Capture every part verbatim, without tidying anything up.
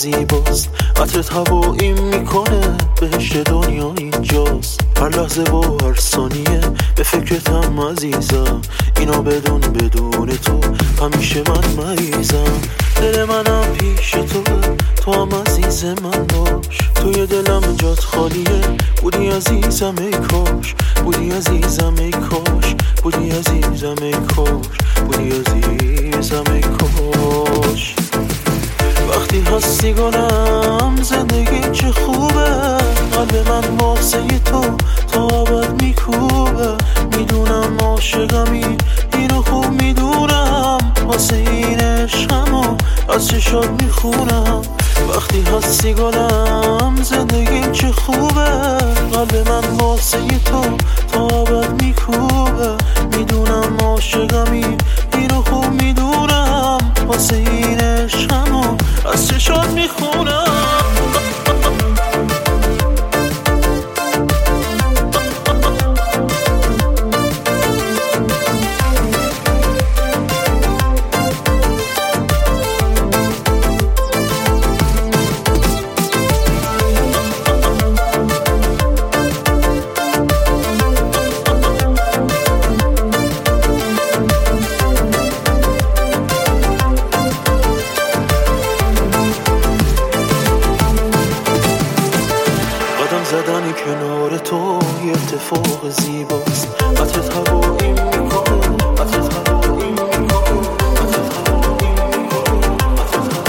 زیباست، عطرت هواییم میکنه بهشت دنیا اینجاست. هر لحظه و هر ثانیه به فکرتم عزیزم، اینا بدون بدون تو همیشه من مریضم. دل منم پیش توه، تو هم عزیز من باش. توی دلم جات خالیه، بودی عزیزم ای کاش. بودی عزیزم ای کاش، بودی عزیزم ای کاش، بودی عزیزم ای کاش. وقتی هستی گلم زندگی چه خوبه، قلب من واسه تو تا ابد میکوبه. میدونم عاشقمی، اینو خوب میدونم، واسه این عشقمو از چشات میخونم. وقتی هستی گلم زندگیم چه خوبه، قلب من واسه تو تا ابد میکوبه. میدونم عاشقمی، اینو خوب میدونم، واسه این عشقمو از چشات میخونم. زدن کنار تو یه اتفاق زیباست، عطرت هواییم میکنه، عطرت هواییم میکنه، عطرت هواییم میکنه، عطرت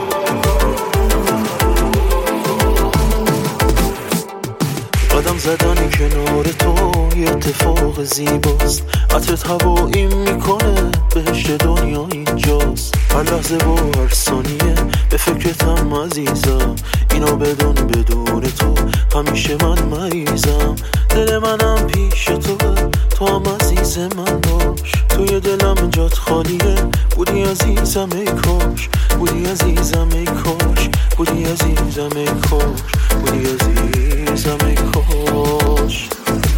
هواییم. قدم زدن کنار تو یه اتفاق زیباست، عطرت هواییم میکنه بهشت دنیا اینجاست. هر لحظه و هر ثانیه به فکرتم عزیزم، اینو بدون بدون تو همیشه من مریضم. دل منم پیش توه، تو هم عزیز من باش. توی دلم جات خالیه، بودی عزیزم ای کاش. بودی عزیزم ای کاش، بودی عزیزم ای کاش، بودی عزیزم ای کاش.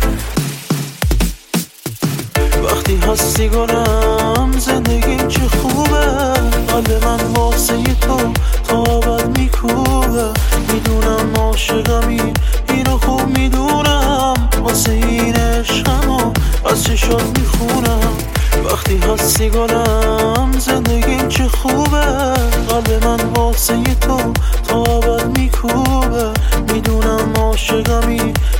وقتی هستی گلم زندگیم چه خوبه، قلب من واسه تو تا ابد میکوبه. میدونم عاشقمی، اینو خوب میدونم، واسه این عشقمو از چشات میخونم. وقتی هستی گلم زندگیم چه خوبه، قلب من واسه تو تا ابد میکوبه. میدونم عاشقمی،